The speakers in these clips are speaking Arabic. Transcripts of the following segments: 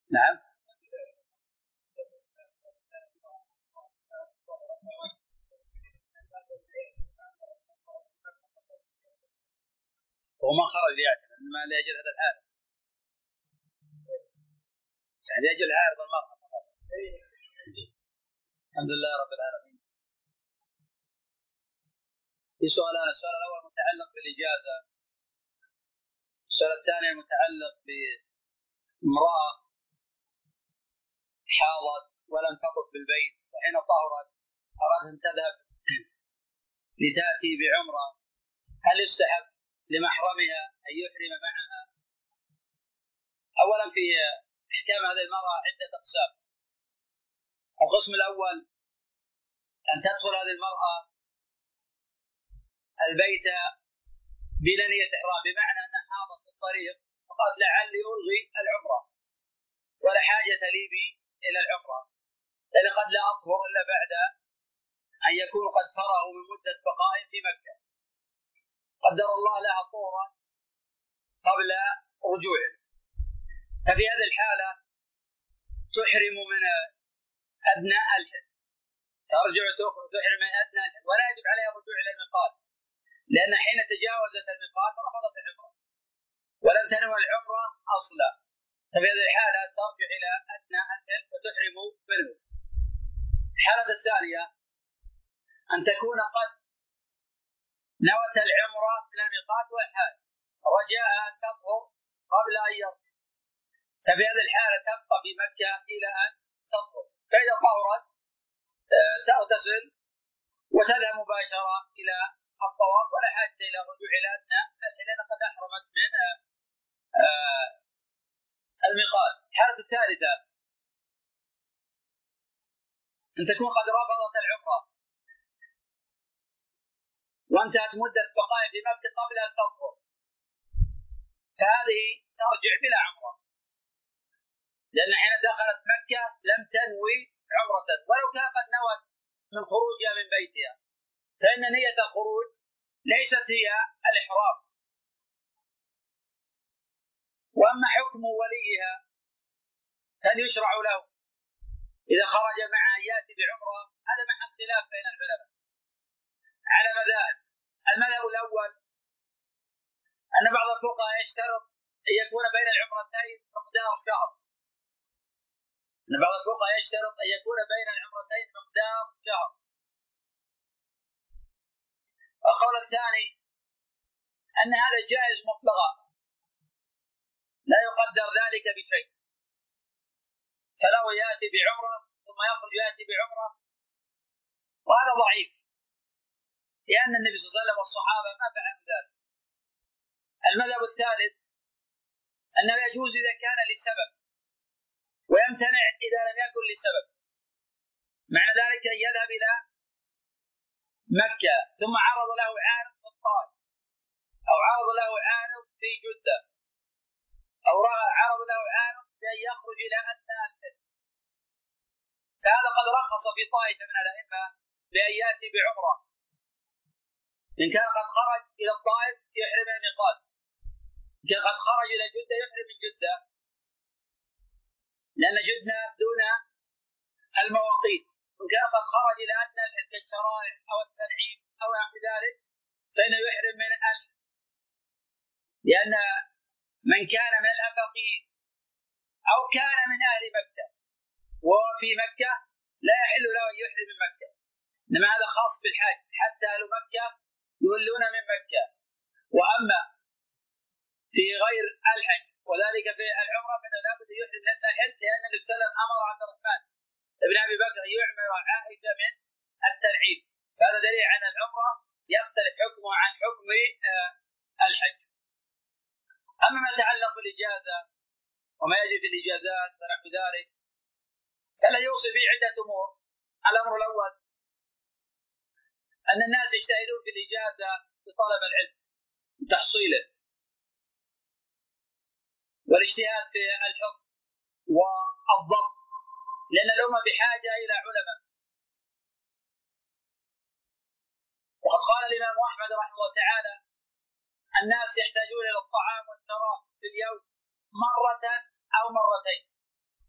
نعم. وما خرج يعتمد انما لاجل هذا الحال، يعني لاجل عارض المرأة. الحمد لله رب العالمين. في سؤالان، السؤال الاول متعلق بالاجازه، السؤال الثاني متعلق بامراه حاضت ولم تطف بالبيت، وحين طهرت ارادت ان تذهب لتاتي بعمره، هل يستحب لمحرمها ان يحرم معها؟ اولا في احكام هذه المراه عده اقسام. القسم الاول ان تدخل هذه المراه البيت بلا نيه احرام، بمعنى انها حاضت في الطريق فقالت لعلي الغي العمره ولا حاجه لي بي الى العمره، لان قد لا اطهر الا بعد ان يكون قد فرغوا من مده بقائه في مكه، قدر الله لها طهرا قبل رجوعه. ففي هذه الحاله تحرم من ادنى الحج، ترجع تحرم من ادنى الحج، ولا يجب عليها الرجوع الى الميقات، لان حين تجاوزت الميقات رفضت العمره ولم تنوي العمره اصلا. ففي هذه الحاله ترجع الى ادنى الحج وتحرم منه. الحاله الثانيه ان تكون قد نوت العمره من الميقات والحال رجاء ان تطهر قبل ان يرجع، ففي هذه الحاله تبقى في مكه الى ان تطهر، فاذا طهرت تغتسل وتذهب مباشره الى الطواف ولا حاجه الى الرجوع الى ادنى لان قد احرمت من الميقات. الحاله الثالثه ان تكون قد رفضت العمره وانتهت مده بقائها في مكه قبل ان تطهر، فهذه ترجع بلا عمره، لان حين دخلت مكه لم تنوي عمره ولو كان قد نوت من خروجها من بيتها، فان نيه الخروج ليست هي الاحرام. واما حكم وليها هل يشرع له اذا خرج مع ان ياتي بعمره، هذا محل خلاف بين العلماء على مذاهب. المذهب الاول ان بعض الفقهاء يشترط ان يكون بين العمرتين مقدار شهر، ان بعض الفقهاء يشترط ان يكون بين العمرتين مقدار شهر. القول الثاني ان هذا جائز مطلقا لا يقدر ذلك بشيء، فله ياتي بعمره ثم يخرج ياتي بعمره، وهذا ضعيف لان النبي صلى الله عليه وسلم والصحابه ما فعلوا ذلك. المذهب الثالث انه يجوز اذا كان لسبب ويمتنع اذا لم يكن لسبب، معنى ذلك ان يذهب الى مكه ثم عرض له عارض في الطائف، او عرض له عارض في جده، او عرض له عارض بان يخرج الى ادنى الحج، فهذا قد رخص في طائفه من الائمه بان ياتي بعمره، ان كان قد خرج الى الطائف يحرم الميقات، ان كان قد خرج الى جده يحرم من جده، لان جده دون المواقيت، وان كان قد خرج الى ادنى الحج كالشرائع او التنعيم او نحو ذلك فانه يحرم من لان من كان من الافاقين او كان من اهل مكه وفي مكه لا يحل له ان يحرم من مكه، انما هذا خاص بالحج، حتى اهل مكه يولون من مكه. واما في غير الحج وذلك في العمره فانه لابد ان يحرم من الحج، لان النبي صلى الله عليه وسلم امر عبد الرحمن ابن ابي بكر ان يعمر عائشه من التنعيم، فهذا دليل على العمره يختلف حكمه عن حكم الحج. اما ما يتعلق بالاجازه وما يجري في الاجازات ونحو ذلك فلا يوصي فيه عده امور. الامر الاول ان الناس يجتهدون في الاجازه لطلب العلم وتحصيله والاجتهاد في الحكم والضبط، لان الامه بحاجه الى علماء. وقد قال الامام احمد رحمه الله تعالى الناس يحتاجون الى الطعام والشراب في اليوم مره او مرتين،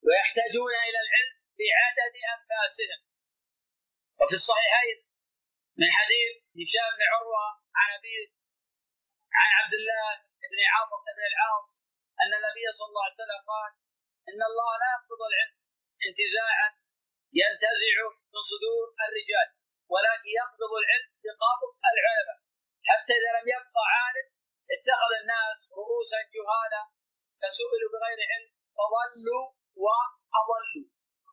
ويحتاجون إلى العلم بعدد أنفاسهم. وفي الصحيحين من حديث هشام بن عروة عن أبيه عن عبد الله بن عمرو بن العاص أن النبي صلى الله عليه وسلم قال: إن الله لا يقبض العلم انتزاعا ينتزع من صدور الرجال، ولكن يقبض العلم بقبض العلماء، حتى إذا لم يبقى عالم اتخذ الناس رؤوسا جهالا فسئلوا بغير علم فضلوا وأضلوا.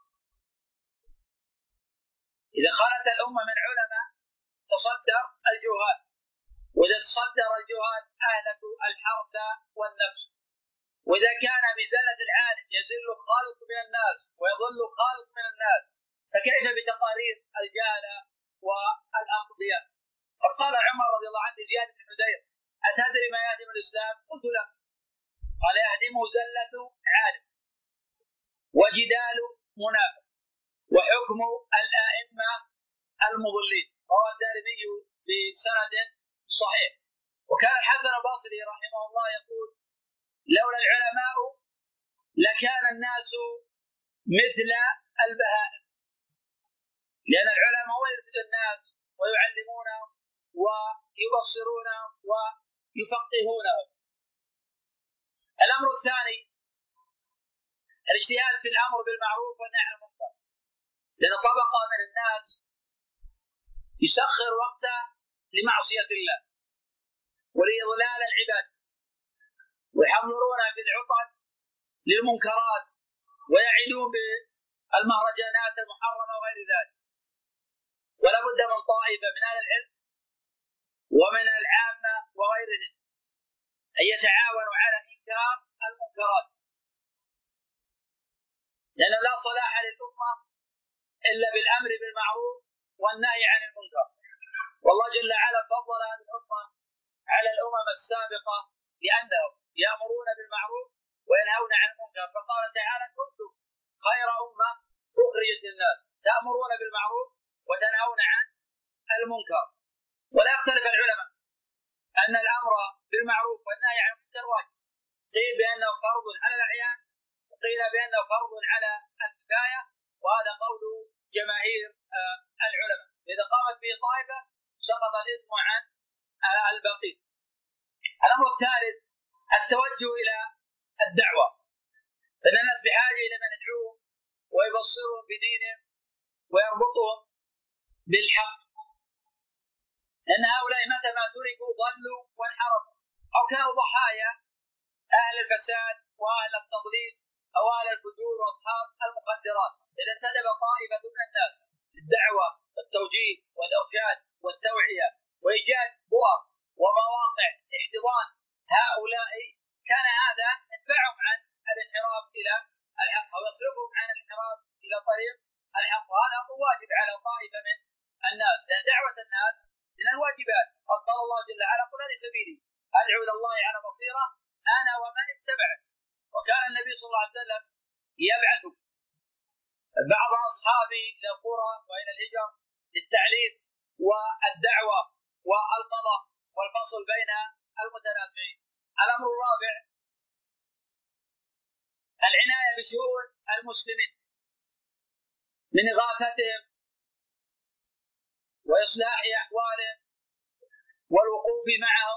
إذا خلت الأمة من علماء تصدر الجهال، وإذا تصدر الجهال أهلكوا الحرث والنفس. وإذا كان بزلة العالم يزل خلق من الناس ويضل خلق من الناس، فكيف بتقارير الجهلة والأقضياء؟ فقال عمر رضي الله عنه زياد بن حذير: أتدري ما يهدم الإسلام؟ قلت لا. قال: يهدمه زلة عالم وجدال منافق وحكم الآئمة المضلين. رواه الدارمي بسند صحيح. وكان الحسن البصري رحمه الله يقول: لولا العلماء لكان الناس مثل البهائم، لأن العلماء هو يرشد الناس ويعلمونهم ويبصرونهم ويفقهونهم. الأمر الثاني الاجتهاد في الأمر بالمعروف والنهي عن المنكر، لأن طبقة من الناس يسخر وقته لمعصية الله ولإضلال العباد، ويحضرون في العطل للمنكرات ويعدون بالمهرجانات المحرمة وغير ذلك. ولا بد من طائفة من أهل العلم ومن العامة وغيرهم أن يتعاونوا على إنكار المنكرات، لأن لا صلاح للأمة إلا بالأمر بالمعروف والنهي عن المنكر. والله جل وعلا فضل هذه الأمة على الأمم السابقة لأنهم يأمرون بالمعروف وينهون عن المنكر، فقال تعالى: كنتم خير أمة أخرجت للناس تأمرون بالمعروف وتنهون عن المنكر. ولا يختلف العلماء أن الأمر بالمعروف والنهي عن المنكر واجب، قيل بأنه فرض على الأعيان وقيل بأنه فرض على الكفاية، وهذا قول جماهير العلماء. إذا قامت به طائفة سقط الإثم عن الباقين. الأمر الثالث التوجه إلى الدعوة، فإن الناس بحاجة إلى من يدعوهم ويبصرهم بدينهم ويربطهم بالحق، لأن هؤلاء متى ما تركوا ضلوا وانحرفوا أو كانوا ضحايا أهل الفساد وأهل التضليل أو أهل الفجور وأصحاب المخدرات. إذا انتدب طائفة من الناس للدعوة والتوجيه والإرشاد والتوعية وإيجاد بؤر ومواقع احتضان هؤلاء، كان هذا يدفعهم عن الانحراف إلى الحق أو يصرفهم عن الانحراف إلى طريق الحق. وهذا أمر واجب على طائفة من الناس، لأن دعوة الناس من الواجبات. قال الله جل وعلا: قل هذه سبيلي أدعو إلى الله على بصيرة أنا ومن اتبعني. وكان النبي صلى الله عليه وسلم يبعث بعض أصحابه إلى القرى وإلى الهجر للتعليم والدعوة والقضاء والفصل بين المتنازعين. الأمر الرابع العناية بشؤون المسلمين من إغاثتهم وإصلاح أحوالهم والوقوف معهم،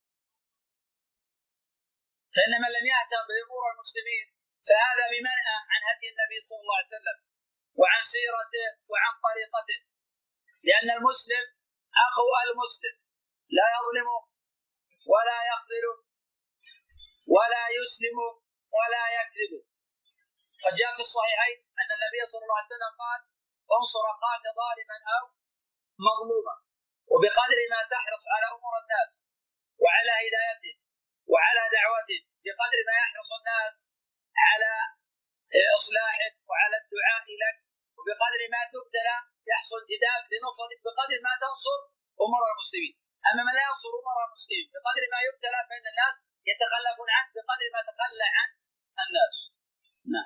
فإن من لم يهتم بأمور المسلمين فهذا بمنأى عن هدي النبي صلى الله عليه وسلم وعن سيرته وعن طريقته، لأن المسلم أخو المسلم لا يظلمه ولا يقتله ولا يسلم ولا يكذب. قد جاء في الصحيحين أن النبي صلى الله عليه وسلم قال: انصر أخاك ظالما أو مظلوما، وبقدر ما تحرص على أمور الناس وعلى هدايته وعلى دعوته، بقدر ما يحرص الناس على إصلاحك وعلى الدعاء لك، وبقدر ما تبتلى يحصل جدال لنصرتك بقدر ما تنصر أمور المسلمين. أما من لا ينصر أمور المسلمين بقدر ما يبتلى فإن الناس يتخلفون عنه بقدر ما تخلى عن الناس. نعم.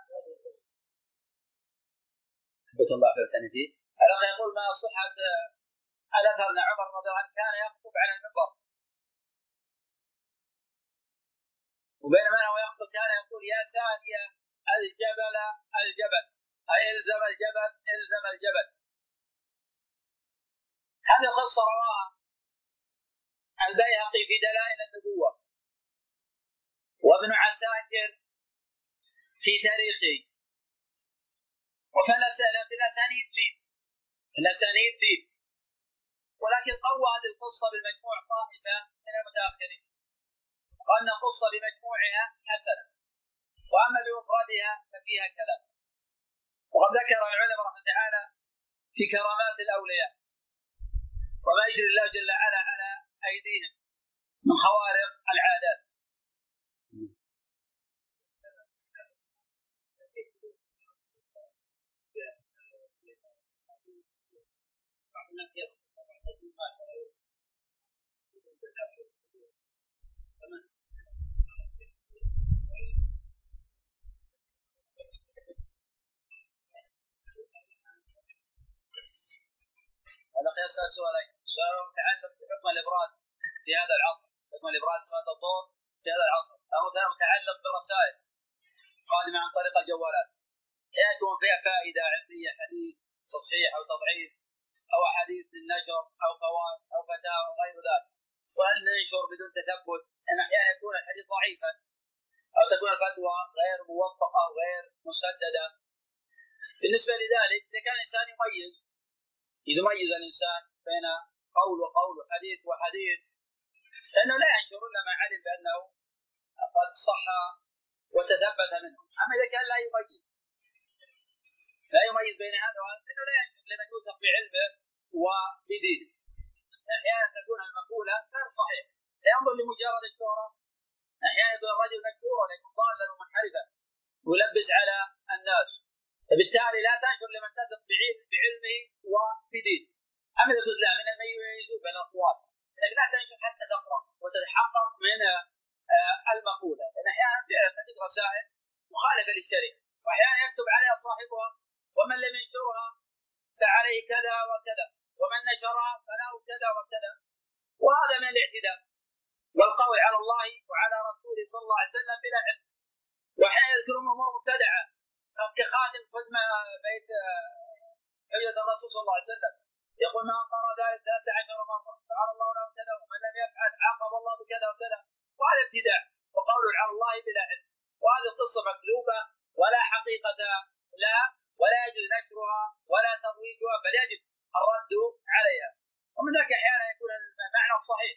حبك الله في الثاني فيه. الأخ يقول: ما صحة الأثر أن عمر رضي الله عنه كان يخطب على المنبر، وبينما هو يخطب كان يقول يا سارية الجبل الجبل، أي الزم الجبل الزم الجبل. هذه القصة رواها البيهقي في دلائل النبوة، وابن عساكر في تاريخه، وفي الأسانيد لين، ولكن قوى هذه القصة بالمجموع طائفة من المتأخرين، وأن القصة بمجموعها حسنة، وأما بمفردها ففيها كلام. وقد ذكر العلماء رحمه الله تعالى في كرامات الأولياء وما يجري الله جل وعلا على أيديهم من خوارق العادات. هذا قياس سؤالين، سؤال متعلق بحكم الإبراز في هذا العصر، حكم الإبراز صلاة الظهر في هذا العصر، أو متعلق بالرسائل قادمة عن طريق الجوالات، يكون فيها فائدة علمية، حديث تصحيح أو تضعيف أو أحاديث من نشر أو فوائد أو فتاوى وغير ذلك، وهل ننشر بدون تثبت؟ لأن أحيانا يكون الحديث ضعيفا أو تكون الفتوى غير موفقة أو غير مسددة. بالنسبة لذلك إذا كان الإنسان يميز الإنسان بين قول وقول وحديث وحديث، فإنه لا ينشر إلا ما علم بأنه قد صح وتثبت منه. أما إذا كان لا يميز بين هذا وهذا، فإنه لا ينشر لمن يوثق بعلمه وبدينه. أحيانا تكون المقولة غير صحيح، لا ينظر لمجرد الشهرة، أحيانا يكون الرجل مشهورا لكن ضالا ومنحرفا يلبس على الناس، فبالتالي لا تنشر لمن تثق بعلمه وبدينه. أما إذا كنت لا من الميز بين الأقوال، لكن لا تنشر حتى تقرأ وتتحقق من المقولة، لأن أحيانا تجد رسائل مخالفة للشريعة، وأحيانا يكتب عليها صاحبها ومن لم ينشرها فعليه كذا وكذا، ومن نشرها فله كذا وكذا، وهذا من الاعتداء والقول على الله وعلى رسوله صلى الله عليه وسلم بلا علم. وأحيانا يذكرون أمور مبتدعة كخاتم خدمة بيت حجة الرسول صلى الله عليه وسلم، يقول ما قرأ ذلك 13 مرة قال الله له كذا، ومن لم يفعل عاقب الله بكذا وكذا، وهذا ابتداع وقول على الله بلا علم. وهذه القصة مكذوبة ولا حقيقة لها، ولا يجوز نشرها ولا ترويجها، بل يجب الرد عليها. ومن ذلك أحيانا يكون المعنى صحيح،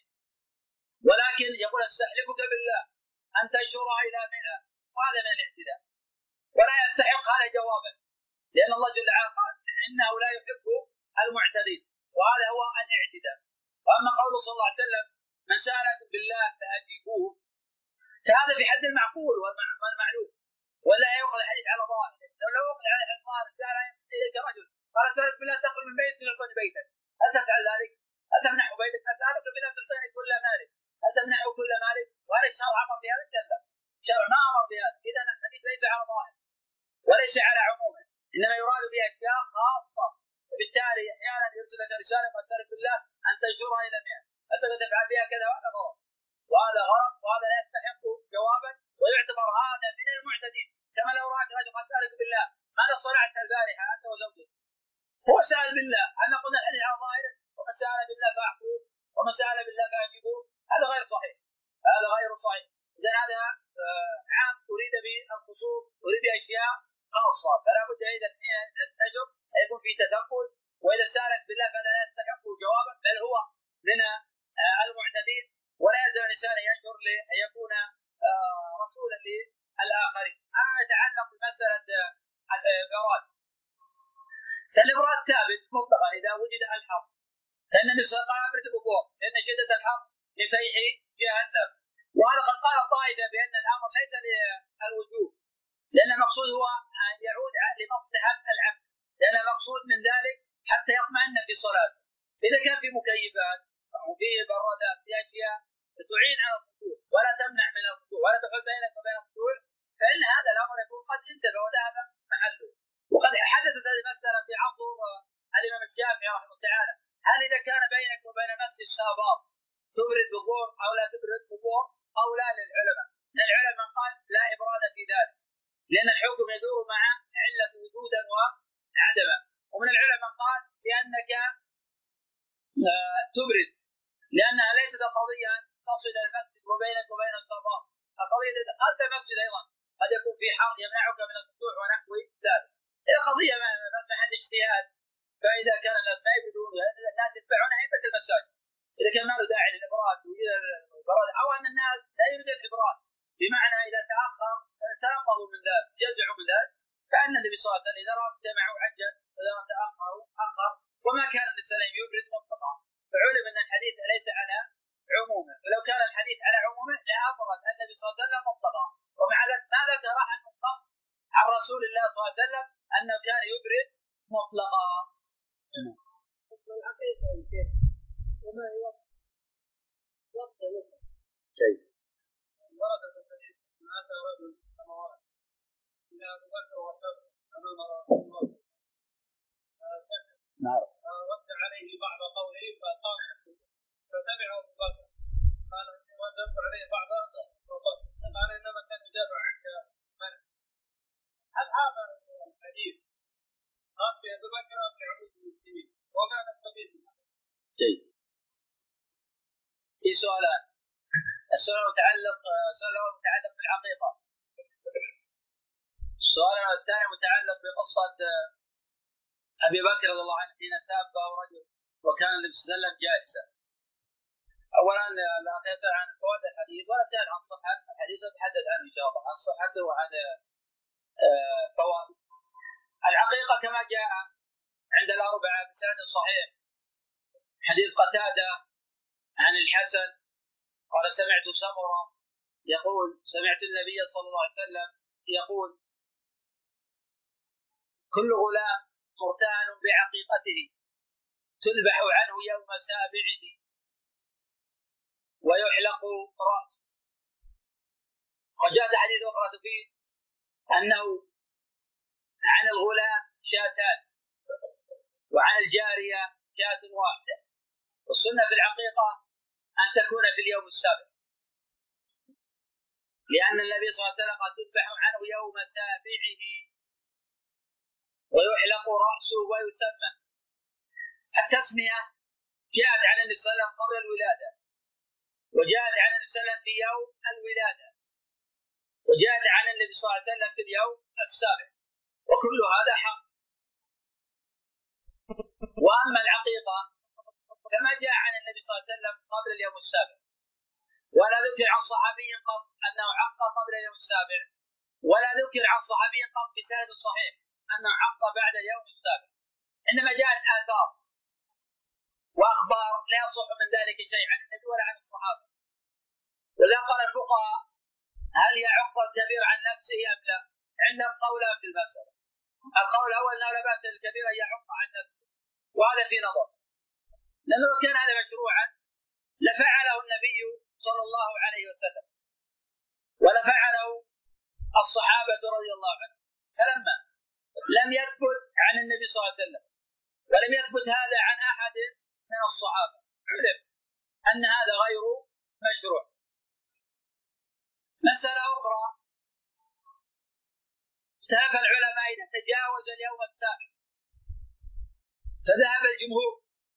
ولكن يقول استحلفك بالله أن تنشرها إلى 100، وهذا من الاعتداء ولا يستحق هذا جوابا، لأن الله جل وعلا قال إنه لا يحب المعتدين، وهذا هو الاعتداء. وأما قوله صلى الله عليه وسلم من سألكم بالله فأجيبوه، فهذا في حد المعقول والمعلوم، ولا يؤخذ الحديث على ظاهره. لو أخذ على ظاهره جاء إليك رجل قال أسألك بالله تخرج من بيتك يعطيني بيتك، هل تفعل ذلك؟ هل تمنحه بيتك؟ أسألك بالله تعطيني كل مالك، هل تمنحه كل مالك؟ وهل الشرع أمر بهذا؟ كذا، الشرع ما أمر بهذا. إذا الحديث ليس على ظاهره وليس على عمومه، إنما يراد بها أشياء خاصة. وبالتالي أحيانا يرسل لك رسالة وأسألك بالله أن تنشرها إلى 100، أسألك تفعل بها كذا، وهذا غلط وهذا غلط وهذا لا يستحق جوابا، ويعتبر هذا من المعتدين. كما لو رأيت رجل أسألك بالله ماذا صنعت البارحة أنت وزوجك، هو سأل بالله، هل نقول الحديث على ظاهره ومن سأل بالله فأعطوه ومن سأل بالله فأجيبوه؟ هذا غير صحيح، هذا غير صحيح. إذا هذا عام أريد به الخصوص، أريد بأشياء خاصة، فلا بد إذا النشر يكون في تثقل. وإذا سألك بالله فلا يستحق جوابا، بل هو من المعتدين، ولا يلزم الإنسان ينشر لأن يكون رسولا للآخرين. أما يتعلق بمسألة الإبراز، فالإبراز ثابت مطلقا إذا وجد الحرب، فإن النبي صلى الله عليه وسلم أبرد الأمور لأن شدة الحرب من فيح جهنم. وهذا قد قال طائفة بأن الأمر ليس للوجوب، لأن المقصود هو أن يعود لمصلحة العبد، لأن المقصود من ذلك حتى يطمئن في صلاته. إذا كان في مكيفات أو في برادات في أشياء تعين على الخشوع ولا تمنع من الخشوع ولا تحول بينك وبين الخشوع، فإن هذا الأمر يكون قد انتبه وذهب محله. وقد حدثت هذه المسألة في عصر الإمام الشافعي رحمه الله تعالى، هل إذا كان بينك وبين مسجد سابار تبرد بخور أو لا تبرد بخور أو لا للعلماء؟ العلماء قال لا إبراد في ذلك، لأن الحكم يدور مع علة وجودا وعدما. ومن العلماء قال بأنك تبرد، لأنها ليست قضية تصل المسجد وبينك وبين السابار، القضية أنت المسجد أيضا قد يكون في حر يمنعك من الطلوع ونحو ذلك. إذا قضية محل اجتهاد، فإذا كان الناس ما يبردون الناس يتبعون أئمة المساجد، إذا كان ما له داعي للإبراد أو أن الناس لا يريد الإبراد، بمعنى إذا تأخر تنقضوا من ذلك جزعوا من ذلك، فأن النبي صلى الله عليه وسلم إذا رأى جمعوا عجل وإذا تأخروا أخر، وما كان النبي صلى الله عليه وسلم يبرد مطلقا، فعلم أن الحديث ليس على عمومه، فلو كان الحديث على عمومه لأبرد النبي صلى الله عليه وسلم مطلقا. ومع ذلك ما ذكر أحد مطلق عن رسول الله صلى الله عليه وسلم أنه كان يبرد مطلقا. وما هو شيء ورد في الحديث مات رجل كما ورد إلى أبو بكر وسلم أمام رسول الله رد عليه بعض قوله فقام فتبعه أبو بكر قال رددت عليه بعض قال إنما كان يدافع عنك من؟ هل هذا الحديث خاص بأبي بكر أو بعموم المسلمين؟ وما نستفيد منه؟ جيد. في سؤالان، السؤال المتعلق بالحقيقة، السؤال الثاني متعلق بقصة أبي بكر رضي الله عنه حين سابه رجل وكان النبي صلى الله عليه وسلم جالسا. أولا لا يسأل عن فوائد الحديث ولا يسأل عن صحة الحديث، نتحدث عنه إن شاء الله عن صحته وعن فوائد. الحقيقة كما جاء عند الأربعة بسند صحيح حديث قتادة عن الحسن قال سمعت سمرة يقول سمعت النبي صلى الله عليه وسلم يقول كل غلام مرتهن بعقيقته تذبح عنه يوم سابعه ويحلق رأسه. وجاء حديث أخرى فيه أنه عن الغلام شاتان وعن الجارية شاة واحدة، والسنة في العقيقة أن تكون في اليوم السابع، لأن النبي صلى الله عليه وسلم قد تذبح عنه يوم سابعه ويحلق رأسه ويسمى. التسمية جاءت عن النبي صلى الله عليه وسلم قبل الولادة، وجاءت عن النبي صلى الله عليه وسلم في يوم الولادة، وجاءت عن النبي صلى الله عليه وسلم في اليوم السابع، وكل هذا حق. وأما العقيقة كما جاء عن النبي صلى الله عليه وسلم قبل اليوم السابع، ولا ذكر عن صحابي قط أنه عق قبل اليوم السابع، ولا ذكر عن صحابي قط بسند صحيح أنه عق بعد اليوم السابع، إنما جاءت آثار وأخبار لا يصح من ذلك شيء عن النبي ولا عن الصحابة. وإذا قال الفقهاء هل يعق الكبير عن نفسه أم لا؟ عندهم قولان في المسألة. القول الأول أنه لا بأس للكبير أن يعق عن نفسه، وهذا في نظر، لأنه لو كان هذا مشروعا لفعله النبي صلى الله عليه وسلم ولفعله الصحابة رضي الله عنهم، فلما لم يثبت عن النبي صلى الله عليه وسلم ولم يثبت هذا عن أحد من الصحابة علم أن هذا غير مشروع. مسألة أخرى، اختلف العلماء إذا تجاوز اليوم السابع، فذهب الجمهور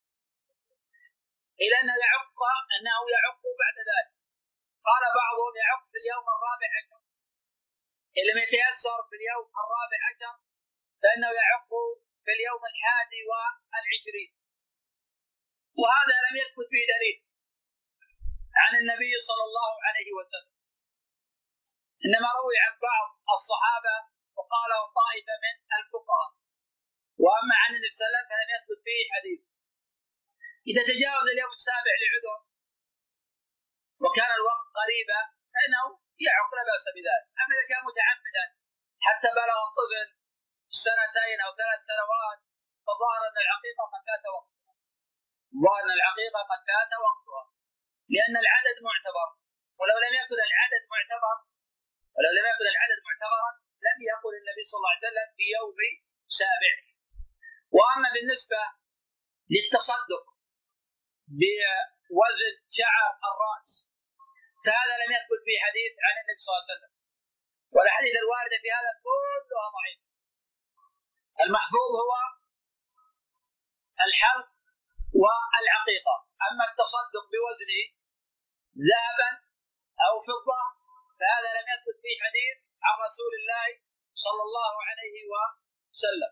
إلى أنه يعق بعد ذلك. قال بعضهم يعق في اليوم الرابع عشر، إن لم يتيسر في اليوم الرابع عشر فإنه يعق في اليوم 21، وهذا لم يثبت به دليل عن النبي صلى الله عليه وسلم، إنما روي عن بعض الصحابة وقاله طائفة من الفقهاء، وأما عن النبي صلى الله عليه وسلم فلم يثبت فيه حديث. إذا تجاوز اليوم السابع لعذر وكان الوقت قريبا فإنه يعق لا بأس بذلك. أما إذا كان متعمدا حتى بلغ الطفل 2 أو 3 سنوات فظهر أن العقيقة قد فات وقتها، لأن العدد معتبر، ولو لم يكن العدد معتبرا لم يقل النبي صلى الله عليه وسلم في يوم سابع. وأما بالنسبة للتصدق بوزن شعر الرأس، فهذا لم يثبت في حديث عن النبي صلى الله عليه وسلم، والأحاديث الواردة في هذا كلها ضعيفة. المحفوظ هو الحلق والعقيقة، أما التصدق بوزن ذهبا أو فضة فهذا لم يثبت في حديث عن رسول الله صلى الله عليه وسلم.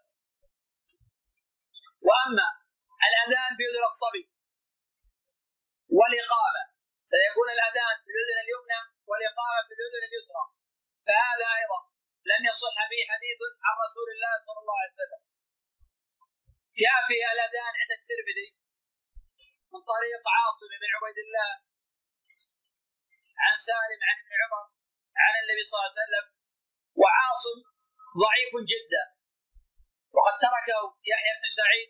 وأما الأذان بأذن الصبي والإقامة، فيكون الأذان في الأذن اليمنى والإقامة في الأذن اليسرى، فهذا أيضا لم يصح به حديث عن رسول الله صلى الله عليه وسلم. جاء في الأذان عند الترمذي من طريق عاصم بن عبيد الله عن سالم عن ابن عمر عن النبي صلى الله عليه وسلم، وعاصم ضعيف جدا، وقد تركه يحيى بن سعيد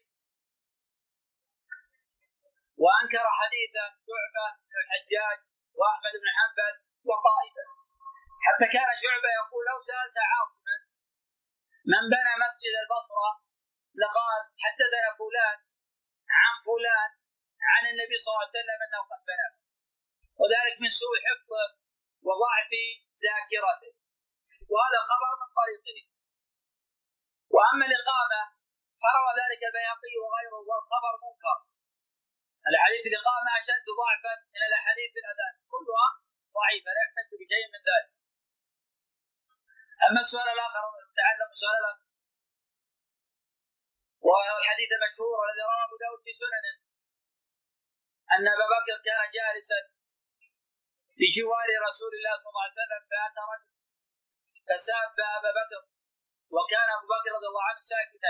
وأنكر حديثه شعبة بن الحجاج وأحمد بن حنبل وطائفة، حتى كان شعبة يقول لو سألت عاصما من بنى مسجد البصرة لقال حدثنا فلان عن فلان عن النبي صلى الله عليه وسلم أنه قد بنى، وذلك من سوء حفظه وضعف ذاكرته، وهذا خبر من طريقه. وأما الإقامة فروى ذلك البيهقي وغيره والخبر منكر. الحديث الإقامة أشد ضعفا من الأحاديث الأذان، كلها ضعيفة لا يحتج بشيء من ذلك. أما السؤال الآخر تعلم السؤال الآخر، والحديث المشهور الذي رواه أبو داود في سننه أن أبا بكر كان جالسا بجوار رسول الله صلى الله عليه وسلم فأتى رجل فساب أبا بكر، وكان أبو بكر رضي الله عنه ساكتا،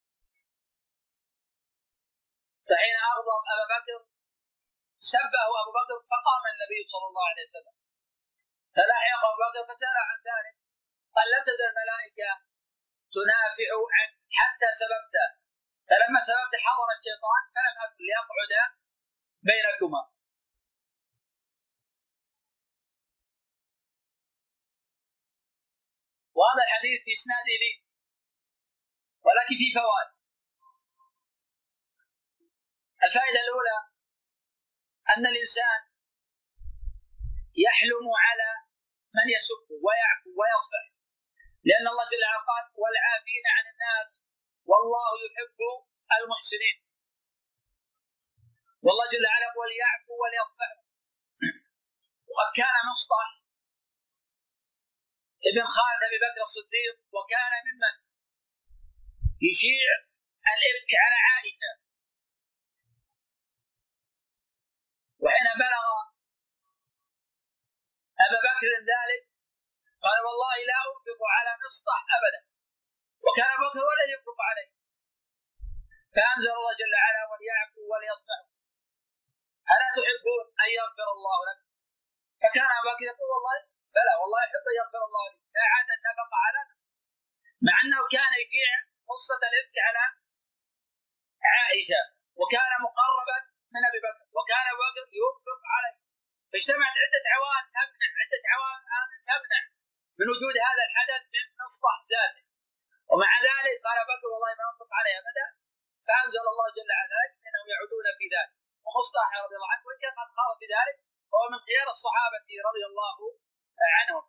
فحين أغضب أبا بكر سبه أبو بكر فقام النبي صلى الله عليه وسلم، فلحق أبو بكر فسأل عن ذلك قال لم تزل الملائكة تنافع عنك حتى سببت، فلما سببت حضر الشيطان فلم أكن لأقعد بينكما. وهذا الحديث في إسناده لي، ولكن في فوائد. الفائدة الأولى أن الإنسان يحلم على من يسبه ويعفو ويصفح، لأن الله جل وعلا قال والعافين عن الناس والله يحب المحسنين، والله جل وعلا وليعفوا وليصفحوا. وقد كان مصطح ابن خالد أبي بكر الصديق وكان ممن يشيع الإفك على عائشة، وحين بلغ أبا بكر ذلك قال والله لا أنفق على مصطح أبدا، وكان أبو بكر ولا ينفق عليه، فأنزل الله جل وعلا وليعفوا وليصفحوا ألا تحبون أن يغفر الله لك؟ فكان أبو بكر يقول والله بلى والله يحب أن يغفر الله لي، فأعاد النفق على نفسه، مع أنه كان يبيع قصة الإفك على عائشة وكان مقربا من أبي بكر، وكان أبو بكر ينفق عليه، فاجتمعت عدة عوامل تمنع من وجود هذا الحدث من مصطح ذاته، ومع ذلك قال أبو بكر والله ما أنفق عليه أبدا، فأنزل الله جل وعلا أنهم يعودون في ذلك. ومصطح رضي الله عنه وإن كان قد قال في ذلك وهو من خيار الصحابة رضي الله عنهم.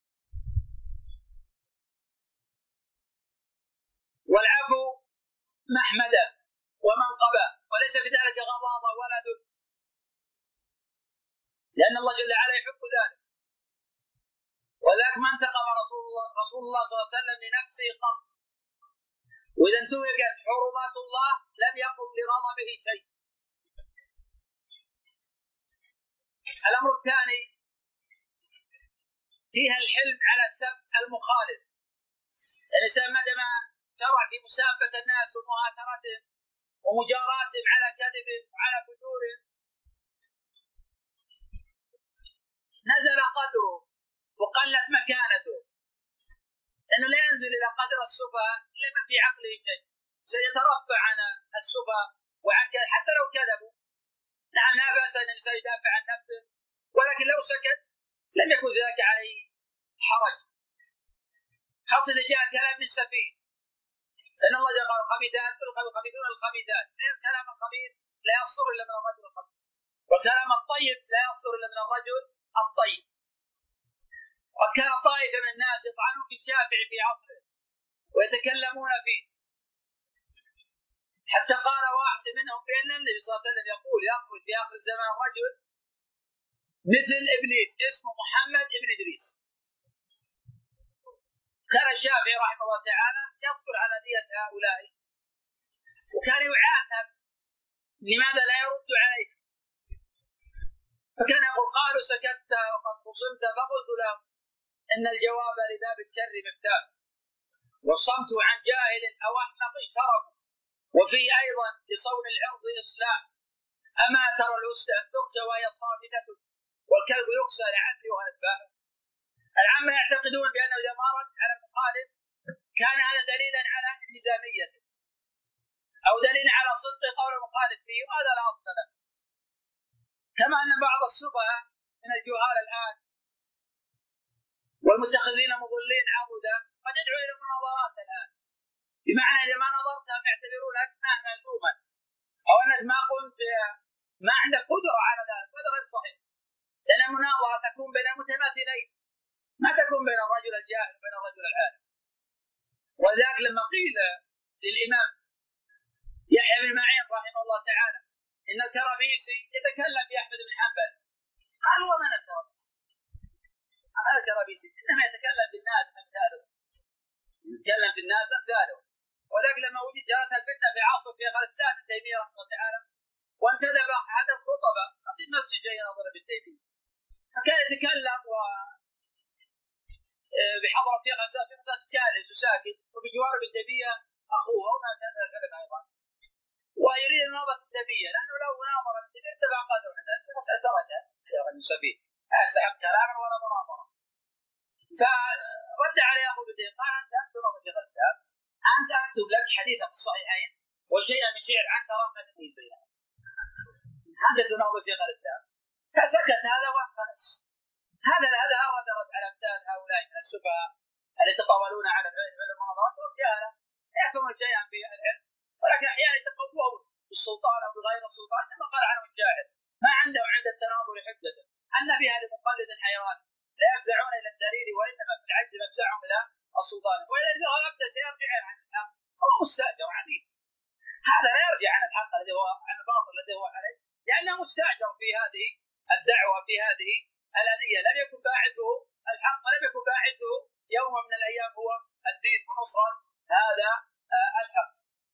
والعفو محمدة ومنقبة، وليس في ذلك غضاضة ولا ذل، لأن الله جل وعلا يحب ذلك. وذلك ما انتقم رسول الله صلى الله عليه وسلم لنفسه قط، وإذا انتهكت حرمات الله لم يقم لغضبه شيء. الأمر الثاني فيها الحلم على سب المخالف، الإنسان مدما شرع في مسابة الناس ومهاترتهم ومجاراتهم على كذبهم وعلى فجورهم نزل قدره وقلت مكانته، لأنه لا ينزل إلى قدر السفهاء إلا ما في عقله شيء، سيترفع عن السفهاء وعن حتى لو كذبوا. نعم لا بأس أن الإنسان يدافع عن نفسه، ولكن لو سكت لم يكن ذلك عليه حرج، خاصة إذا جاء كلام من سفيه، لأن الله جل وعلا الخبيثات الخبيثون الخبيثات، الكلام الخبيث لا يصدر إلا من الرجل الخبيث. وكلام الطيب لا يصدر الا من الرجل الطيب. وكان طائفه من الناس يطعنون في الشافعي في عصره ويتكلمون فيه، حتى قال واحد منهم بان النبي صلى الله عليه وسلم يقول يخرج في اخر الزمان رجل مثل ابليس اسمه محمد ابن ادريس. كان الشافعي رحمه الله تعالى يصبر على دية هؤلاء، وكان يعاتب لماذا لا يرد عليه، فكان يقول قالوا سكت وقد خصمت، فقلت له ان الجواب لباب الشر مفتاح، والصمت عن جاهل او احمق شرف، وفيه ايضا لصون العرض اصلاح. اما ترى الاسد تخشى وهي صامته، والكلب يخشى لعمله الفاهم. العامة يعتقدون بانه اذا مارت على المخالف كان هذا دليلا على التزاميته او دليل على صدق قول المخالف فيه، وهذا لا اصل له. كما ان بعض السفهاء من الجهال الان والمتخذين مضلين عضدا قد يدعو الى مناظرات الان، بمعنى اذا ما نظرتهم يعتبرونك مهزوما او انك ما عندك قدره على ذلك، وهذا غير صحيح. لان المناظره تكون بين متماثلين، ما تكون بين الرجل الجاهل وبين الرجل العالم. ولذلك لما قيل للامام يحيى بن معين رحمه الله تعالى ان الكرابيسي يتكلم في احمد بن حنبل، قال ومن الكرابيسي؟ هذا الكرابيسي انما يتكلم في الناس امثاله، يتكلم في الناس امثاله. ولكن لما وجد جرت الفتنه في عصر شيخ الاسلام ابن تيميه رحمه الله تعالى وانتدب احد الخطباء في المسجد جاي يناظر ابن تيميه، فكان يتكلم بحضره شيخ الاسلام في مسجد جالس وساكت، وبجوار ابن تيميه اخوه وما كان يتكلم ايضا، ويريد المناظره ابن تيميه لانه لو ناظر ابن تيميه اتبع قدره عنده مساله درجه غير سفيه، لا يستحق كلاما ولا مناظره. فرد عليه ابو بدر قال انت تناظر شيخ الاسلام، انت اكتب لك حديثا في الصحيحين وشيئا من شعر عنك رغم تمييز بينهم، انت تناظر شيخ الاسلام. فسكت هذا وانفنس. هذا رد على امثال هؤلاء من السفهاء الذين يتطاولون على المناظرات والجهله، يفهمون شيئا في العلم ولكن احيانا يتقوون بالسلطان او بغير السلطان، كما قال عنه الشاعر ما عنده عند التناظر حجه ان بها لمقلد حيران لا يفزعون الى الدليل وانما في العجز مفزعهم الى السلطان، واذا ذهب سيرجع عن الحق هو مستاجر عديد. هذا لا يرجع عن الحق الذي هو عن الباطل الذي هو عليه، لانه مستاجر في هذه الدعوه في هذه الأذية، لم يكن باعثه الحق ولم يكن باعثه يوم من الايام هو الدين ونصره هذا الحق.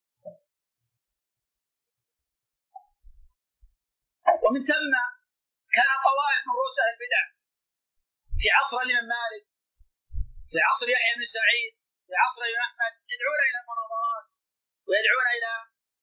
ومن ثم كان طوائف من رؤساء البدع في عصر الامام مالك، في عصر يحيى بن سعيد، في عصر الامام احمد يدعون الى المناظرات ويدعون الى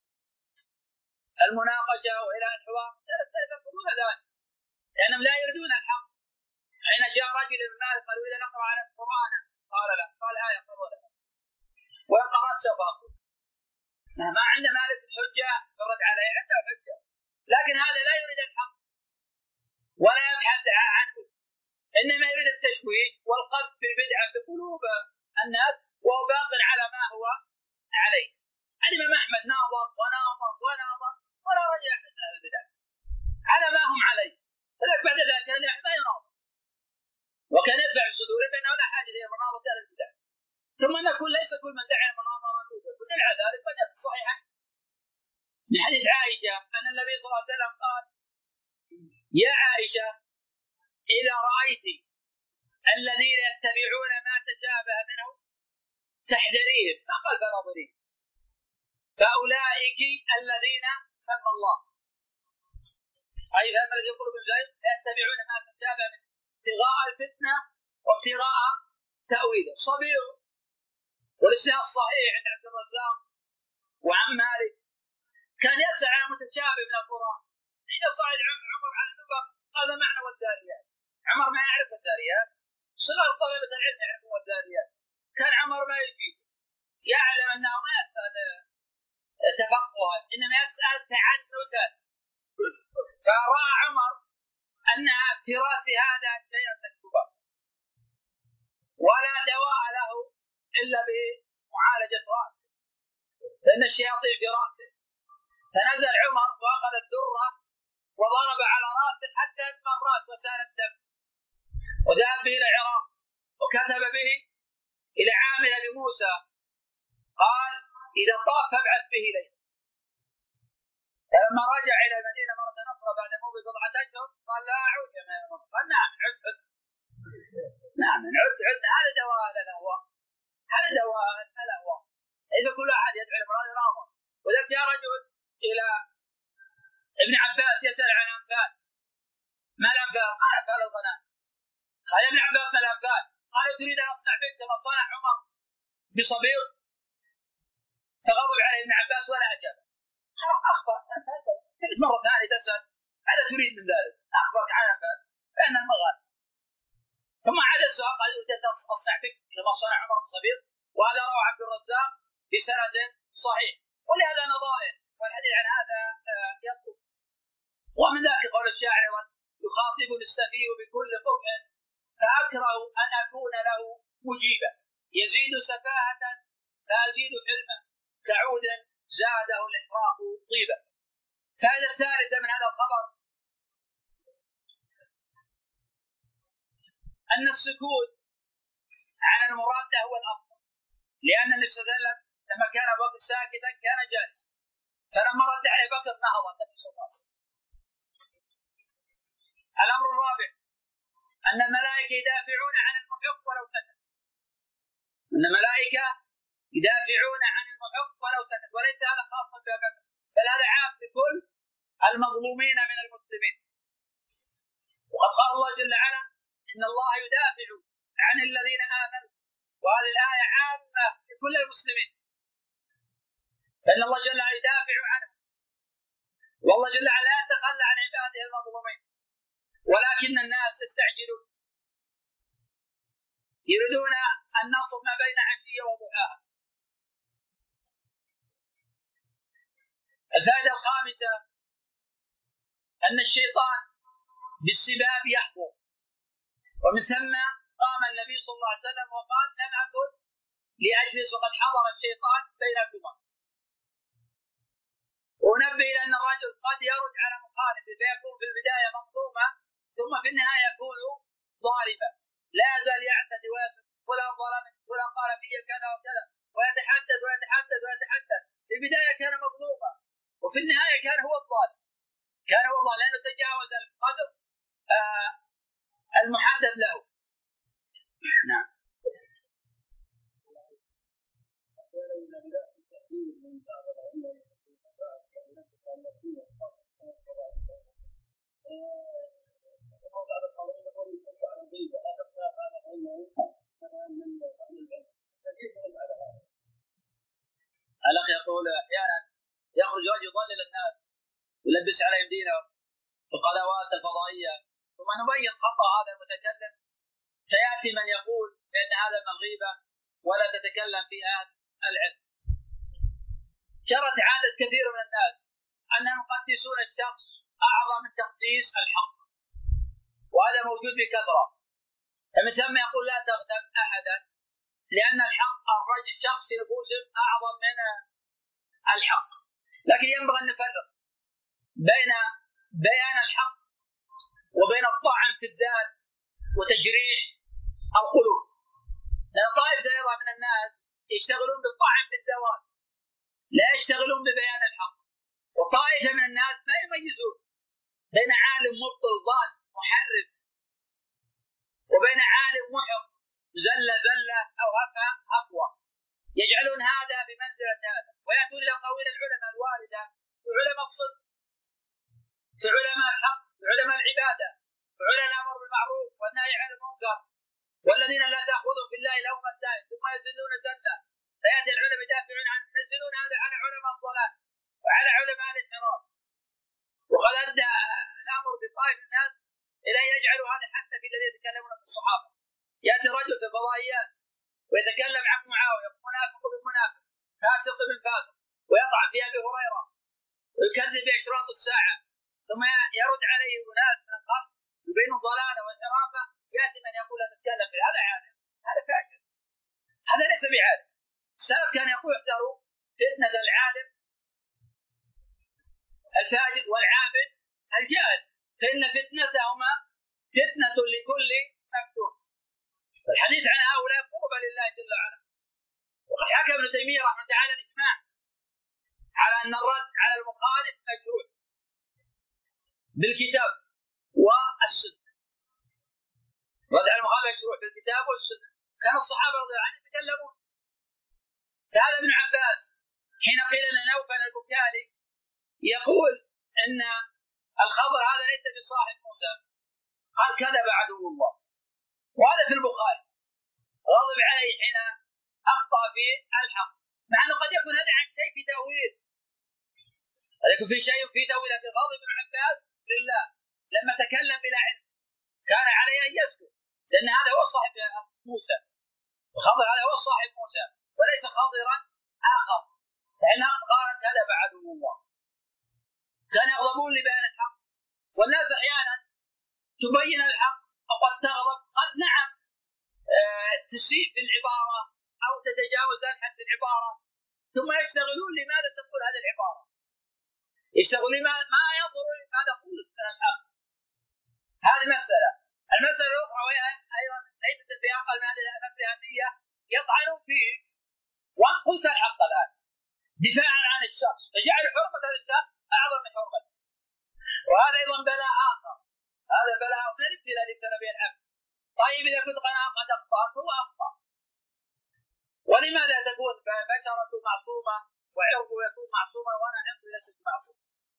المناقشه والى الحوار، يرفضون ذلك لانهم لا يريدون الحق. حين جاء رجل من مالك قال اذا نقرا على القران قال لا، قال ايه قرأ وان قرات سوف اقول. ما عند مالك الحجه يرد عليه، عنده حجه، لكن هذا لا يريد الحق ولا يبحث عنه، انما يريد التشويش والقذف بالبدعه في قلوب الناس وهو باق على ما هو عليه. الامام احمد ناظر وناظر وناظر ولا رجع من اهل البدع على ما هم عليه، ولكن بعد ذلك الامام احمد يناظر وكان يدفع صدوره بانه لا حاجه الى مناظره اهل البدع. ثم نقول ليس كل من دعا المناظره توجد، ودل على ذلك فجاء في الصحيحين من حديث عائشه ان النبي صلى الله عليه وسلم قال يا عائشه اذا رايت الذين يتبعون ما تشابه منه تحذريهم، ما قال فناظرين، فاولئك الذين سمى الله، اي فهم الذي يقول بالزيت يتبعون ما تشابه منه ابتغاء الفتنه وابتغاء تاويله. صبير والاسناد الصحيح عند عبد الرزاق وعن مالك كان يسعى على متشابه من القران. اذا صعد عمر على المنبر قال ما معنى والذاريات؟ عمر ما يعرف الذاريات، صغار طلبه العلم يعرفون الذاريات، كان عمر ما يجيب، يعلم انه ما يسال تفقها انما يسال تعنتا، فراى عمر انها في راس هذا شيئا الكبر ولا دواء له الا بمعالجه راسه لان الشياطين في راسه، فنزل عمر واخذ الدره وضرب على وسال الدم وذهب به إلى العراق وكتب به إلى عامل أبي موسى قال إذا طاف فابعث به إليه. فلما رجع إلى المدينة مرة أخرى بعد مضي بضعة أشهر قال لا أعود يا أمير المؤمنين. قال نعم عد نعم عد هذا دواء الأهواء هذا دواء الأهواء. ليس كل أحد يدعو لمراد الأمر. وإذا جاء رجل إلى ابن عباس يسأل عن الأنفال ما الأنفال؟ قال أنفال الغنائم. قال ابن عباس ما الأنفال؟ قال تريد أن أصنع بك كما صنع عمر بصبيغ؟ فغضب عليه ابن عباس ولا أجاب. أخبر تريد مرة ثانية تسأل ماذا تريد من ذلك؟ أخبرك عن الأنفال فإن المغالب. ثم عاد السؤال قال أريد أصنع بك كما صنع عمر بصبيغ. وهذا رواه عبد الرزاق بسند صحيح. ولهذا نظائر والحديث عن هذا يطلب. ومن ذلك قول الشاعر يخاطب السفيه بكل قبح فأكره أن أكون له مجيبا يزيد سفاهة فأزيد حلما كعود زاده الإحراق طيبا. فهذا الثالث من هذا الخبر أن السكوت على المراد هو الأفضل، لأن النبي صلى الله عليه وسلم لما كان أبو بكر ساكتا كان جالسا، فلما رد عليه بكر نهض النبي صلى الله عليه وسلم. الأمر الرابع أن الملائكة يدافعون عن المحق ولو سكت. أن الملائكة يدافعون عن المحق ولو سكت، وليس هذا خاصا بأبي بكر بل هذا عام بكل المظلومين من المسلمين. وقد قال الله جل وعلا إن الله يدافع عن الذين آمنوا، وهذه الآية عامة لكل المسلمين، فإن الله جل وعلا يدافع عنهم، والله جل وعلا لا يتخلى عن عباده المظلومين، ولكن الناس يستعجلون يريدون النصر ما بين عشية وضحاها. الفائدة الخامسة أن الشيطان بالسباب يحضر، ومن ثم قام النبي صلى الله عليه وسلم وقال لم أكن لأجلس وقد حضر الشيطان بينكما. ونبه إلى أن الرجل قد يرد على مخالفه فيكون في البداية مظلوما ثم في النهاية يكون ظالما، لا يزال يعتدي ولا ظلم ولا قال في كذا وكذا ويتحدث في البداية كان مظلوما وفي النهاية كان هو الظالم لأنه تجاوز القدر المحدد له. نعم. الأخ يقول أحيانا يخرج رجل يضلل الناس يلبس عليهم دينهم بقنوات الفضائية ثم نبين خطأ هذا المتكلم، فيأتي من يقول إن هذا من الغيبة ولا تتكلم في أهل العلم. جرت عادة كثير من الناس أنهم يقدسون الشخص أعظم من تقديس الحق، وهذا موجود بكثرة. فمن ثم يقول لا تغتب أحدا لأن الحق الرجل شخص في نفوسهم أعظم من الحق. لكن ينبغي أن نفرق بين بيان الحق وبين الطعن في الذات وتجريح القلوب، لأن طائفة أيضا من الناس يشتغلون بالطعن في الذوات لا يشتغلون ببيان الحق، وطائفة من الناس ما يميزون بين عالم مبطل ضال محرف وبين عالم محق زلة أو هفوة، يجعلون هذا بمنزلة هذا ويأتون إلى قول العلماء الواردة في علماء الصدق في علماء الحق في علماء العبادة في علماء الأمر بالمعروف والنهي عن المنكر والذين لا تأخذهم في الله لومة لائم ثم يذلون ذلة، فيأتي العلماء يدافعون عن ينزلون هذا على علماء الضلال وعلى علماء الانحراف. وقد أدى الأمر بطائفة الناس إلى أن يجعلوا هذا حتى في الذين يتكلمون في الصحابة. يأتي رجل في الفضائيات ويتكلم عن معاوية منافق بالمنافق فاسق بالفاسق ويطعن في أبي هريرة ويكذب بأشراط الساعة، ثم يرد عليه أناس من الخلق يبين ضلاله وانحرافه، يأتي من يقول أتكلم في هذا عالم، هذا فاجر، هذا ليس بعالم. السلف كان يقول احذروا فتنة العالم الفاجر والعابد الجاهل فإن فتنتهما فتنة لكل مفتون. الحديث عن هؤلاء قرب لله جل وعلا. وقد حكى ابن تيمية رحمه الله تعالى الإجماع على أن الرد على المخالف مشروع بالكتاب والسنة. رد على المخالف مشروع بالكتاب والسنة. كان الصحابة رضي الله عنهم يتكلمون. فهذا ابن عباس حين قيل أن نوفل البكالي يقول أن الخبر هذا ليس بصاحب موسى، قال كذب عدو الله. وهذا في البخاري. غضب عليه حين أخطأ في الحق، مع أنه قد يكون هذا عن شيء في تأويل، قد يكون في شيء في تأويل، لكن غضب ابن عباس لله لما تكلم بلا علم كان عليه أن يسكت، لأن هذا هو صاحب موسى. الخضر هذا هو صاحب موسى وليس خضرا آخر، لأنه قال كذب عدو الله. كان يغضبون لبيان الحق، والناس أحيانا تبين الحق وقد تغضب، قد نعم تسيء في العبارة أو تتجاوز الحد في العبارة، ثم يشتغلون لماذا تقول هذه العبارة، يشتغلون ما يضر ماذا قلت الحق. هذه مسألة. المسألة الأخرى وهي أيضا ليست في أقل من هذه الأهمية، يطعنون فيه وأنت قلت الحق الآن دفاعا عن الشخص، فجعل حرمة هذا الشخص أعظم من حرمته. وهذا أيضا بلاء آخر، هذا بلاء من الابتلاء اللي ابتلى به العبد. طيب إذا كنت قد أخطأت هو أخطأ، ولماذا تكون بشرة معصومة وعرضه يكون معصوما وأنا عرضي ليست معصوم؟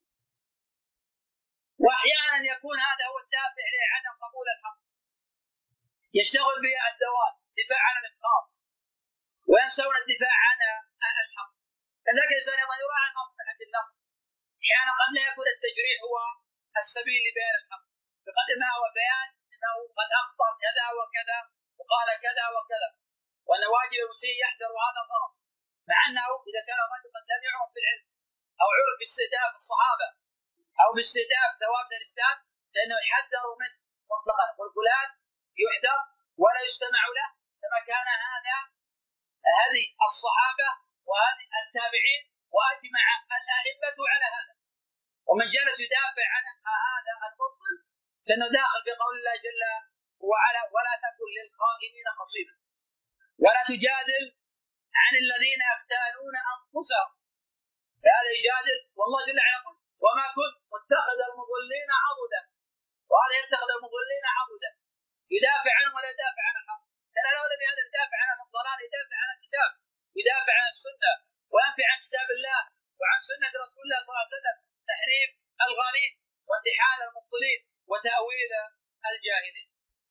وأحيانا يكون هذا هو الدافع لعدم قبول الحق، يشتغل به الدوام دفاع عن الإنكار وينسون الدفاع عن الحق. كذلك الإنسان أيضا يراعي مصلحة النقد. أحيانا قد لا يكون التجريح هو السبيل لبيان الحق، بقدر ما هو بيان أنه قد أخطأ كذا وكذا وقال كذا وكذا، وأن واجب المسيء يحذر هذا الغلط، مع أنه إذا كان الرجل قد لم يعرف بالعلم أو عرف باستهداف الصحابة أو باستهداف ثوابت الإسلام، لأنه يحذر منه مطلقا، والفلان يحذر ولا يستمع له، كما كان هذه الصحابة وهذه التابعين وأجمع الأئمة على هذا. ومن جلس يدافع عن هذا المبطل فإنه داخل في قول الله جل وعلا ولا تكن للخائنين خصيما، ولا تجادل عن الذين يختانون أنفسهم. هذا يجادل والله جل وعلا يقول وما كنت متخذ المضلين عضدا، وهذا يتخذ المضلين عضدا، يدافع عنهم ولا يدافع عن الحق. لأن لو لم يدافع عن الضلال يدافع عن الكتاب، يدافع عن السنة وينفي عن كتاب الله وعن سنة رسول الله صلى الله عليه وسلم، تحريف الغالين وانتحال المبطلين وتأويل الجاهلين.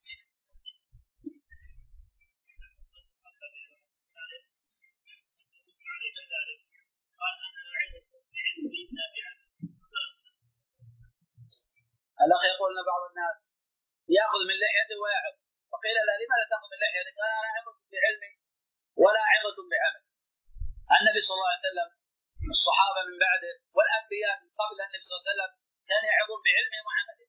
الأخ يقول أن بعض الناس يأخذ من لحيته ويعظ، فقيل له لماذا تأخذ من لحيتك؟ قال أنا أعظ بعلمي ولا أعظ بعمل. النبي صلى الله عليه وسلم الصحابة من بعده والأنبياء من قبل النبي صلى الله عليه وسلم كان يعظون بعلمه وعمله.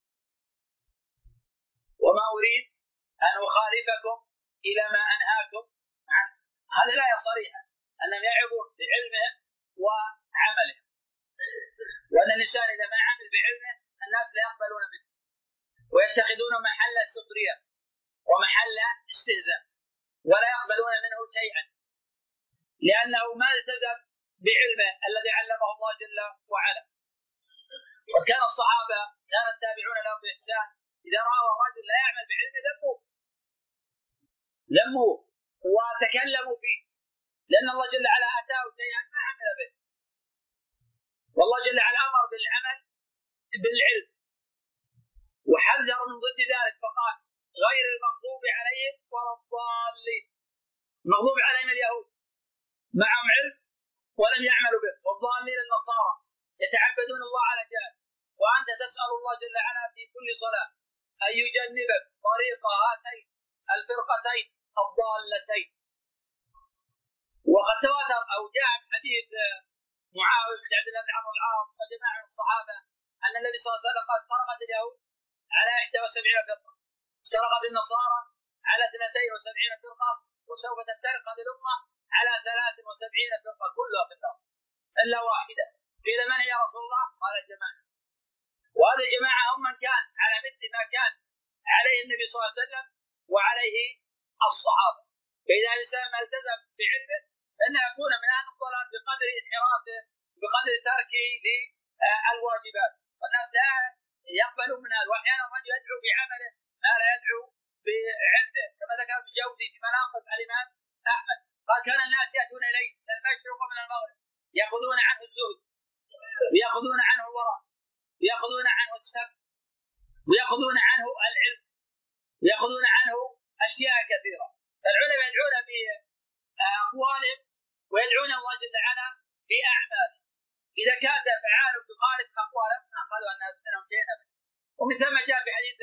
وما أريد أن أخالفكم إلى ما أنهاكم عنه. هذه الآية صريحة أنهم يعظون بعلمهم وعملهم، وأن الإنسان إذا ما عمل بعلمه الناس لا يقبلون منه ويتخذون محل سخرية ومحل استهزاء ولا يقبلون منه شيئا، لأنه ما التزم بعلمه الذي علمه الله جل وعلا. وكان الصحابة كان التابعون لهم بإحسان إذا رأوا رجل لا يعمل بعلمه ذموه وتكلموا فيه، لأن الله جل وعلا آتاه شيئا ما عمل به، والله جل وعلا أمر بالعمل بالعلم وحذر من ضد ذلك فقال غير المغضوب عليهم ولا الضالين. المغضوب عليهم اليهود معهم علم ولم يعملوا به، والضالين النصارى يتعبدون الله على جهل، وأنت تسأل الله جل وعلا في كل صلاة أن يجنبك طريق هاتين الفرقتين الضالتين. وقد تواتر أو جاء حديث معاوية بن عبد الله بن عمرو العاص وجماعة من الصحابة أن النبي صلى الله عليه وسلم قد افترقت اليهود على 71 فرقة، افترقت النصارى على 72 فرقة، وسوف تفترق هذه الأمة على 73 فرقة كلها في النار إلا واحدة. قيل من هي يا رسول الله؟ قال الجماعة. وهذه الجماعة هم من كان على مثل ما كان عليه النبي صلى الله عليه وسلم وعليه الصحابة. فإذا الإنسان ما التزم بعلمه فإنه يكون من أهل الضلال بقدر انحرافه بقدر تركه للواجبات. والناس لا يقبلون من هذا. وأحيانا الرجل يدعو بعمله ما لا يدعو بعلمه، كما ذكر ابن الجوزي في مناقب الإمام أحمد قال كان الناس يأتون إليه من المشرق ومن المغرب يأخذون عنه الزهد ويأخذون عنه الورع ويأخذون عنه السبت ويأخذون عنه العلم ويأخذون عنه أشياء كثيرة. فالعلماء يدعون بأقوالهم ويدعون الله جل وعلا بأعمالهم. إذا كانت أفعالهم تخالف أقوالهم أخذوا الناس منهم شيئا. ومن ثم جاء في حديث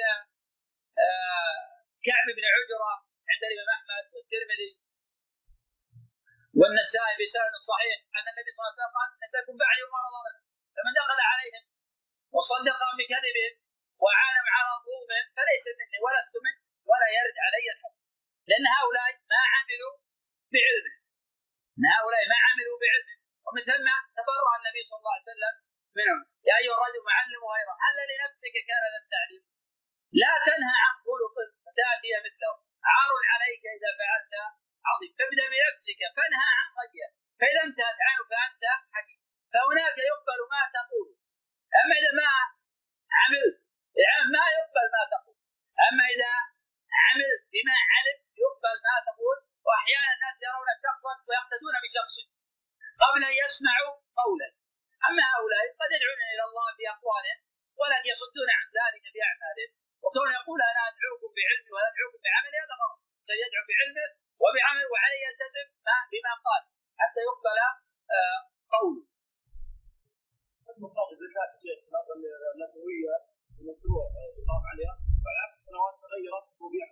كعب بن عجرة عند الإمام أحمد والترمذي والنسائي بسند صحيح أن النبي صلى الله عليه وسلم قال أن تكون بعد يوم رمضان فمن دخل عليهم وصدقهم بكذبهم وعانوا على ظلمهم فليس مني ولست منه ولا يرد علي الحكم. لأن هؤلاء ما عملوا بعلمه. ومن ثم تبرأ النبي صلى الله عليه وسلم منهم. يا أيها الرجل معلم غيره هل لنفسك كان ذا التعليم لا تنهى عن خلق فتأتي مثله عار عليك إذا فعلت عظيم. فابدأ بنفسك فانهى عن خير فإذا انتهت عنه فأنت حكيم. فهناك يقبل ما تقول. أما إذا ما عملت ما يقبل ما تقول. أما إذا عملت بما علم يقبل ما تقول. وأحيانا الناس يرون شخصا ويقتدون بشخص قبل أن يسمعوا قولا. أما هؤلاء قد يدعون إلى الله بأقوالهم ولكن يصدون عن ذلك بأعمالهم. وكون يقول أنا أدعوكم بعلمي ولا أدعوكم بعملي هذا غلط. سيدعو بعلمه وبعمل وعليه يلتزم بما قال حتى يقبل قوله. المقاصد زكاة الشيخ النبوية المشروع يقام عليها والعكس سنوات تغيرت وبيع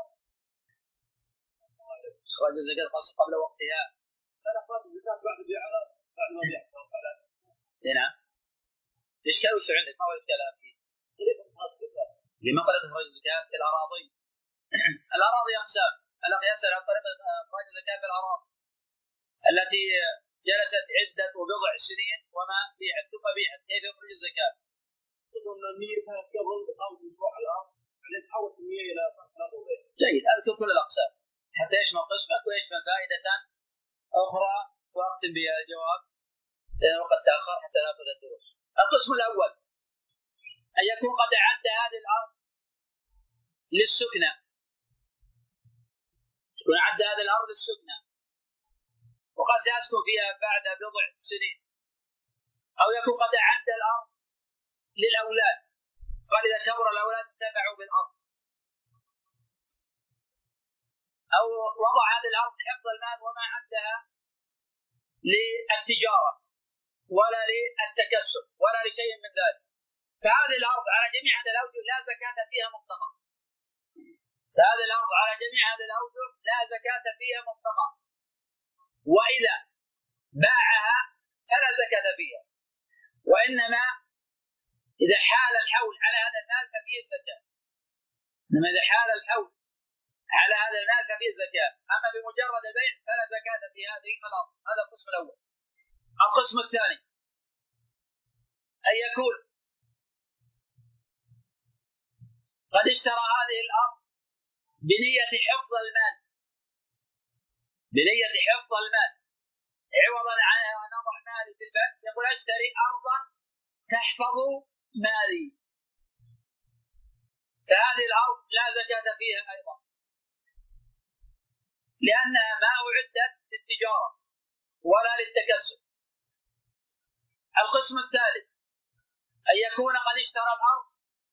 إخراج الزكاة خاصة قبل وقتها. لا إخراج الزكاة بعد ما بيع. نعم. الإشكال وش عندك؟ ما هو الكلام فيه؟ لما قال إخراج الزكاة في الأراضي. الأراضي أقسام. الأخ يسأل عن طريقة إخراج الزكاة في الأراضي التي جلست عدة وبضع سنين وما بيعت ثم بيعت كيف يخرج الزكاة؟ تظن النية كانت قبل إقامة مشروع الأرض يعني تحولت النية إلى جيد. أذكر كل الأقسام حتى يشمل قسمك ويشمل فائدة أخرى وأختم بها الجواب لأن الوقت تأخر حتى نأخذ الدروس. القسم الأول أن يكون قد أعد هذه الأرض للسكنة. يكون أعد هذه الأرض للسكنة وقد سيسكن فيها بعد بضع سنين. أو يكون قد أعد الأرض للأولاد قال إذا كبر الأولاد انتفعوا بالأرض. أو وضع هذه الأرض حفظ المال وما عدها للتجارة ولا للتكسب ولا لشيء من ذلك. فهذه الأرض على جميع هذه الأوجه لا زكاة فيها مطلقا. فهذه الأرض على جميع هذه الأوجه لا زكاة فيها مطلقا. وإذا باعها فلا زكاة فيها. وإنما إذا حال الحول على هذا المال ففيه الزكاة. إنما إذا حال الحول على هذا المال ففيه الزكاة. أما بمجرد البيع فلا زكاة في هذه الأرض. هذا القسم الأول. القسم الثاني أن يكون قد اشترى هذه الأرض بنية حفظ المال عوضا عن أن أضع مالي في البنك يقول أشتري أرضا تحفظ مالي. فهذه الأرض لا زكاة فيها أيضا لأنها ما أعدت للتجارة ولا للتكسب. القسم الثالث أن يكون قد اشترى الأرض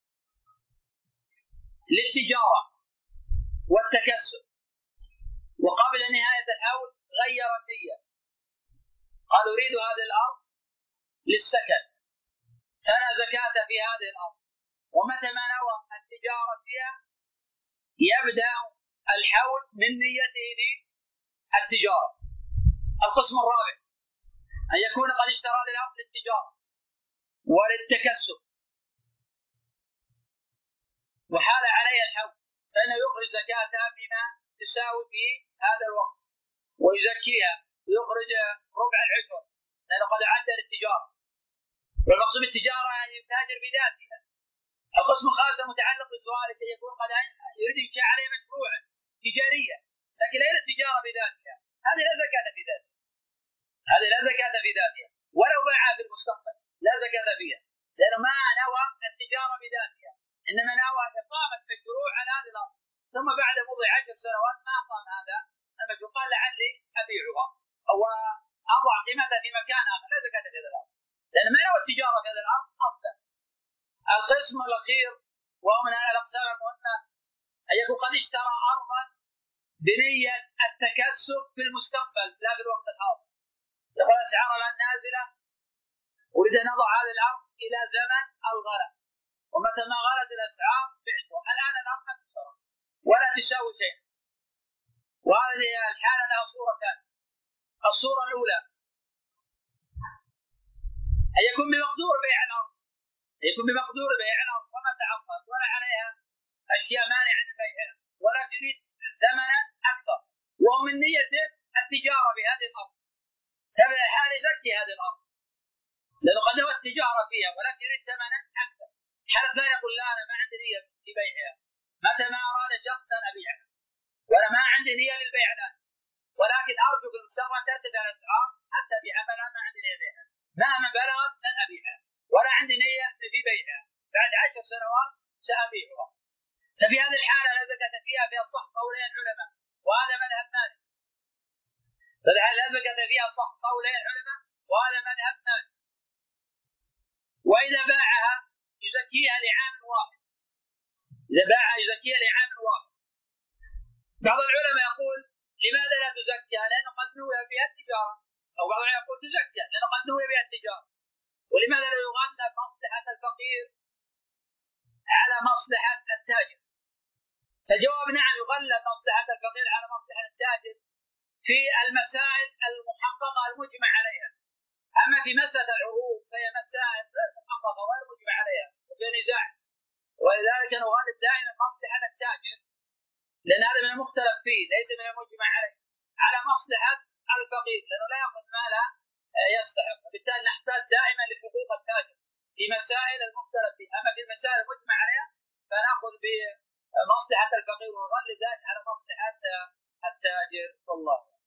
للتجارة والتكسب وقبل نهاية الحول غير النية قال أريد هذه الأرض للسكن فلا زكاة في هذه الأرض. ومتى ما نوى التجارة فيها يبدأ الحول من نيته للتجارة. القسم الرابع أن يكون قد اشترى الأرض للتجارة وللتكسب وحال عليها الحول فإنه يخرج زكاتها بما تساوي في هذا الوقت ويزكيها ويخرج ربع العشر لأنه قد أعد للتجارة. والمقصود بالتجارة يعني يتاجر بذاتها القسم الخامس المتعلق بسؤالك يكون قد يريد انشاء عليه مشروعا تجاريا لكن لا التجاره بذاتها، هذه لا زكاه في ذاتها، هذه لا زكاه في ذاتها ولو باعها في المستقبل لا زكاه فيها، لانه ما نوى التجاره بذاتها، انما نوى اقامه مشروع على هذه الارض، ثم بعد مضي 10 سنوات ما قام هذا المشروع قال لعلي ابيعها او اضع قيمتها في مكان اخر، لا زكاه في هذه الارض، لان ما نوى التجاره في هذه الارض اصلا. القسم الاخير وهو من الاقسام المهمه ان يكون قد اشترى ارضا بنيه التكسب في المستقبل لا في الوقت الحاضر، يقول اسعار الان نازله اريد ان اضع هذه الارض الى زمن الغلاء، ومتى ما غلت الاسعار بعتها، الان الارض ما تشترى ولا تساوي شيء، وهذه الحاله لها صورتان. الصوره الاولى ان يكون بمقدور بيع الارض، يكون بمقدور بيع الارض وما تعطلت ولا عليها اشياء مانعه من بيعها ولا تريد ثمنا اكثر، وهو من نيته التجاره بهذه الارض، ففي الحال يزكي هذه الارض لانه قد نوى التجاره فيها ولكن يريد ثمنا اكثر. الحاله الثانيه يقول لا انا ما عندي نيه في بيعها، متى ما اراد شخص ان ابيعها وانا ما عندي نيه للبيع الان، ولكن ارجو في المستقبل ترتفع الاسعار حتى ابيعها، ما عندي نيه بيعها، مهما بلغت لن ابيعها ولا عندي نيه في بيعها، بعد 10 سنوات سابيعها. ففي هذه الحاله لا زكاه فيها في اصح قولي العلماء، وهذا مذهب مالك. لا زكاه فيها صح قولي العلماء وهذا مذهب مالك. واذا باعها يزكيها لعام واحد، اذا باعها يزكيها لعام واحد. بعض العلماء يقول لماذا لا تزكى؟ لانه قد نوي بها التجاره، او بعض العلماء يقول تزكى لانه قد نوي بها التجاره. ولماذا لا يغلب مصلحه الفقير على مصلحه التاجر؟ فالجواب نعم، يغلب مصلحه الفقير على مصلحه التاجر في المسائل المحققه المجمع عليها، اما في مساله العروض فهي مسائل غير محققه وغير مجمع عليها وفي نزاع، ولذلك نغلب دائما مصلحه التاجر لان هذا من المختلف فيه ليس من المجمع عليه على مصلحه الفقير لانه لا ياخذ ما لا يستحق، وبالتالي نحتاج دائما لحقوق التاجر في مسائل المختلف فيه، اما في المسائل المجمع عليها فناخذ بمصلحه الفقير ونغلب ذلك على مصلحه التاجر. والله